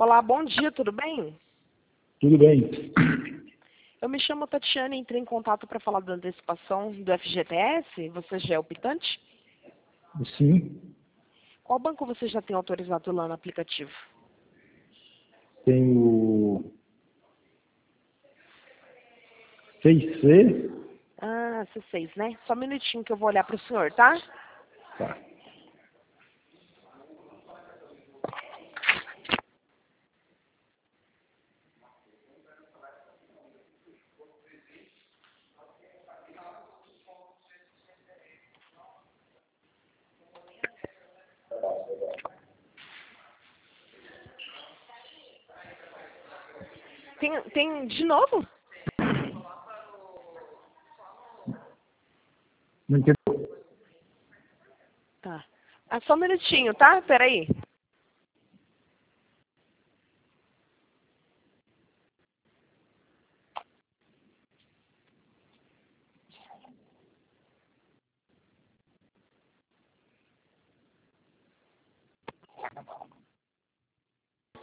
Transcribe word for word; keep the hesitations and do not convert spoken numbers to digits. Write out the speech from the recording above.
Olá, bom dia, tudo bem? Tudo bem. Eu me chamo Tatiana e entrei em contato para falar da antecipação do F G T S. Você já é optante? Sim, Qual banco você já tem autorizado lá no aplicativo? tenho seis C. Ah, C seis, né? Só um minutinho que eu vou olhar para o senhor, tá? Tá. Tem, tem de novo? Não entendeu? Tá. Ah, só um minutinho, tá? Peraí.